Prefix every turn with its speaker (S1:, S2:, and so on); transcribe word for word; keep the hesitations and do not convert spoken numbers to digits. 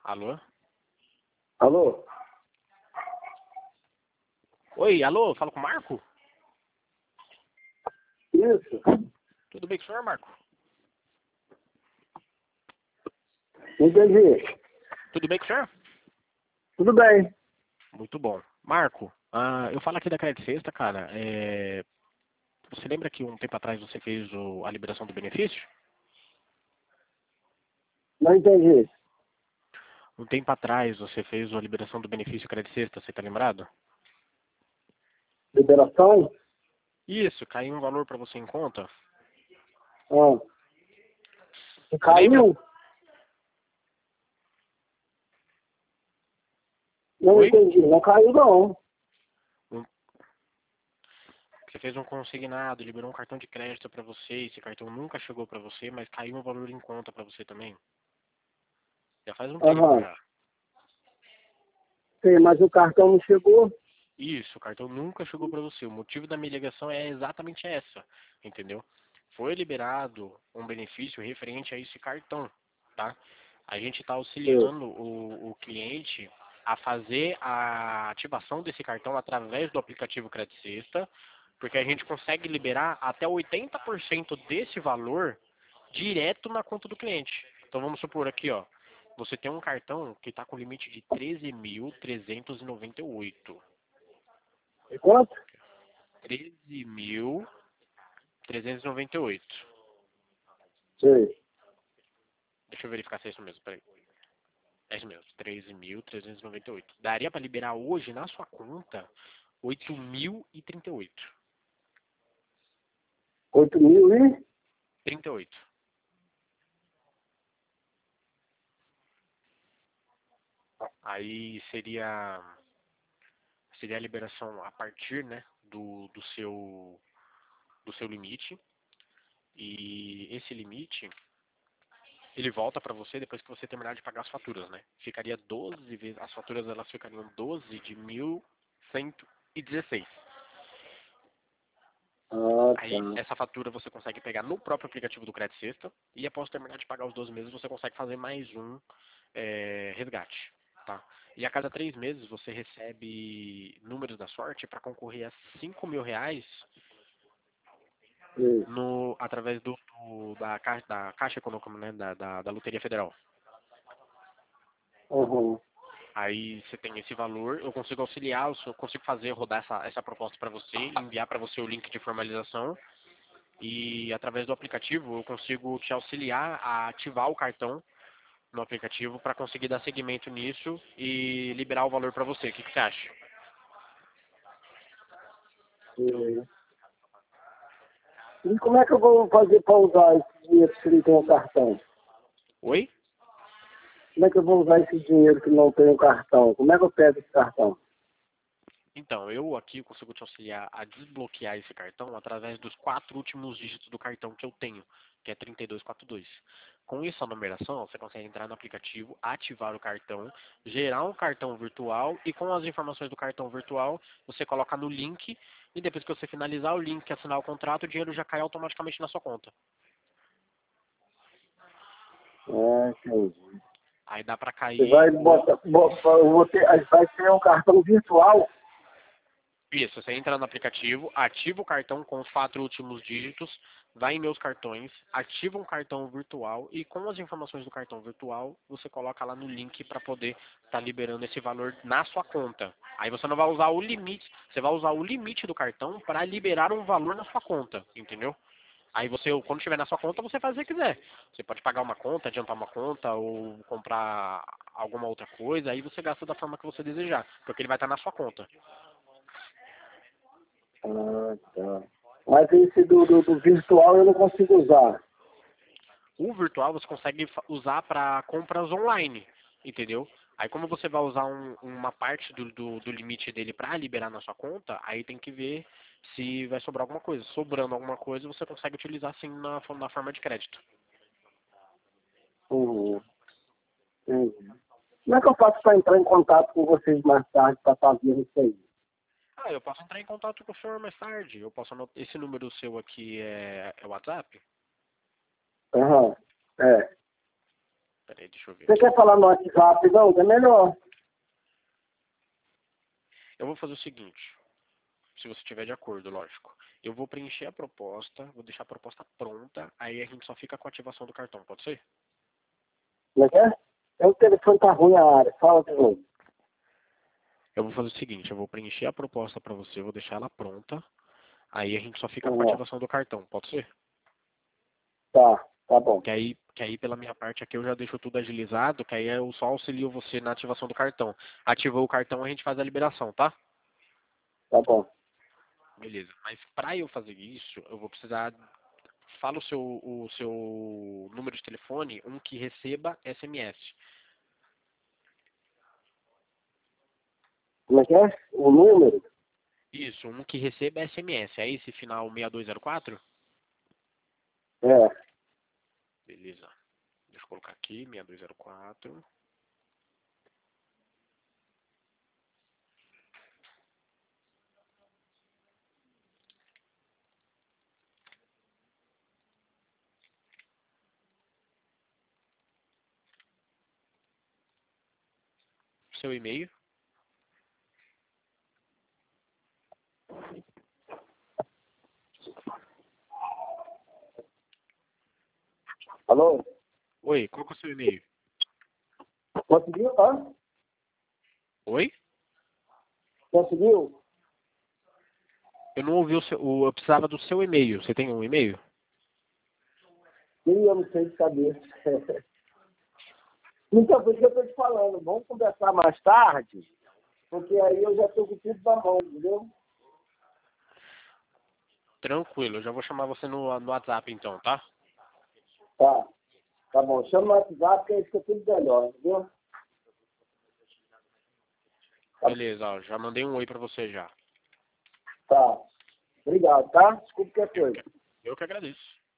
S1: Alô?
S2: Alô?
S1: Oi, alô, fala com o Marco?
S2: Isso.
S1: Tudo bem com o senhor, Marco?
S2: Entendi.
S1: Tudo bem com o senhor?
S2: Tudo bem.
S1: Muito bom. Marco, ah, eu falo aqui da Crédito Sexta, cara. É... Você lembra que um tempo atrás você fez o- a liberação do benefício?
S2: Não entendi.
S1: Um tempo atrás você fez a liberação do benefício Crédito Sexta, você tá lembrado?
S2: Liberação?
S1: Isso, caiu um valor para você em conta.
S2: Ah.
S1: Você lembra?
S2: Caiu? Não
S1: Oi?
S2: entendi. Não caiu, não.
S1: Um- Você fez um consignado, liberou um cartão de crédito para você, esse cartão nunca chegou para você, mas caiu um valor em conta para você também. Já faz um tempo
S2: Aham.
S1: já.
S2: Sim, mas o cartão não chegou.
S1: Isso, o cartão nunca chegou para você. O motivo da minha ligação é exatamente essa, entendeu? Foi liberado um benefício referente a esse cartão, tá? A gente está
S2: Sim.
S1: auxiliando o, o cliente a fazer a ativação desse cartão através do aplicativo Crédito Sexta, porque a gente consegue liberar até oitenta por cento desse valor direto na conta do cliente. Então vamos supor aqui, ó, você tem um cartão que está com limite de treze mil trezentos e noventa e oito.
S2: E quanto?
S1: treze mil trezentos e noventa e oito.
S2: Sim.
S1: Deixa eu verificar se é isso mesmo, peraí. É isso mesmo, treze mil trezentos e noventa e oito. Daria para liberar hoje na sua conta oito mil e trinta e oito.
S2: Oito mil e?
S1: trinta e oito. Aí seria seria a liberação a partir, né, do, do seu do seu limite. E esse limite ele volta para você depois que você terminar de pagar as faturas, né? Ficaria doze vezes, as faturas elas ficariam doze de mil cento e dezesseis.
S2: Ah,
S1: Aí,
S2: tá.
S1: essa fatura você consegue pegar no próprio aplicativo do Crédito Sexta e após terminar de pagar os doze meses, você consegue fazer mais um é, resgate, tá? E a cada três meses você recebe números da sorte para concorrer a cinco mil reais
S2: Sim.
S1: no, através do, do- da, Caixa, da Caixa Econômica, né, da, da, da Loteria Federal.
S2: Aham.
S1: Aí você tem esse valor, eu consigo auxiliar, eu consigo fazer, rodar essa, essa proposta para você, enviar para você o link de formalização. E através do aplicativo eu consigo te auxiliar a ativar o cartão no aplicativo para conseguir dar seguimento nisso e liberar o valor para você. O que, que você acha?
S2: Sim. E como é que eu vou fazer para usar esse dinheiro se não tem um cartão?
S1: Oi?
S2: Como é que eu vou usar esse dinheiro que não tem um cartão? Como é que eu pego esse cartão?
S1: Então, eu aqui consigo te auxiliar a desbloquear esse cartão através dos quatro últimos dígitos do cartão que eu tenho, que é trinta e dois quarenta e dois. Com essa numeração, você consegue entrar no aplicativo, ativar o cartão, gerar um cartão virtual e com as informações do cartão virtual, você coloca no link e depois que você finalizar o link e assinar o contrato, o dinheiro já cai automaticamente na sua conta.
S2: Ah, entendi.
S1: Aí dá pra
S2: Você vai
S1: cair o...
S2: botar, botar eu vou ter, aí vai ser um cartão virtual.
S1: Isso, você entra no aplicativo, ativa o cartão com os quatro últimos dígitos, vai em meus cartões, ativa um cartão virtual e com as informações do cartão virtual, você coloca lá no link para poder estar liberando esse valor na sua conta. Aí você não vai usar o limite, você vai usar o limite do cartão para liberar um valor na sua conta, entendeu? Aí você, quando estiver na sua conta, você faz o que você quiser. Você pode pagar uma conta, adiantar uma conta ou comprar alguma outra coisa, aí você gasta da forma que você desejar, porque ele vai estar na sua conta.
S2: Ah, tá. Mas esse do, do, do virtual eu não consigo usar.
S1: O virtual você consegue fa- usar para compras online, entendeu? Aí como você vai usar um- uma parte do, do, do limite dele para liberar na sua conta, aí tem que ver se vai sobrar alguma coisa. Sobrando alguma coisa, você consegue utilizar sim na, fo- na forma de crédito.
S2: Uhum. Entendi. Como é que eu faço para entrar em contato com vocês mais tarde para fazer isso aí?
S1: Ah, eu posso entrar em contato com o senhor mais tarde. Eu posso anotar, esse número seu aqui é, é WhatsApp?
S2: Aham. É.
S1: Peraí, deixa eu ver
S2: Você
S1: aqui.
S2: quer falar no WhatsApp, não? É melhor.
S1: Eu vou fazer o seguinte, se você estiver de acordo, lógico. Eu vou preencher a proposta, vou deixar a proposta pronta, aí a gente só fica com a ativação do cartão, pode ser?
S2: Como é que é? É o telefone tá ruim a área. Fala de novo.
S1: Eu vou fazer o seguinte, eu vou preencher a proposta para você, vou deixar ela pronta, aí a gente só fica com a
S2: Uhum.
S1: ativação do cartão, pode ser?
S2: Tá, tá bom.
S1: Que aí, que aí pela minha parte aqui eu já deixo tudo agilizado, que aí eu só auxilio você na ativação do cartão. Ativou o cartão, a gente faz a liberação, tá?
S2: Tá bom.
S1: Beleza. Mas para eu fazer isso, eu vou precisar. Fala o seu, o seu número de telefone, um que receba S M S.
S2: Como é que é? O número?
S1: Isso, um que receba S M S. É esse final seis dois zero quatro?
S2: É.
S1: Beleza. Deixa eu colocar aqui, seis dois zero quatro. Seu e-mail.
S2: Alô?
S1: Oi, qual que é o seu e-mail?
S2: Conseguiu, tá?
S1: Oi?
S2: Conseguiu?
S1: Eu não ouvi o seu. o- Eu precisava do seu e-mail. Você tem um e-mail?
S2: Ih, eu não sei de cabeça. Então, por isso que eu tô te falando. Vamos conversar mais tarde, porque aí eu já tô com tudo na mão, entendeu?
S1: Tranquilo, eu já vou chamar você no, no WhatsApp então, tá?
S2: Tá. Tá bom. Chama no WhatsApp que aí fica tudo melhor, entendeu? Tá.
S1: Beleza, ó, já mandei um oi pra você já.
S2: Tá. Obrigado, tá? Desculpa qualquer
S1: Eu
S2: coisa.
S1: que, eu que agradeço.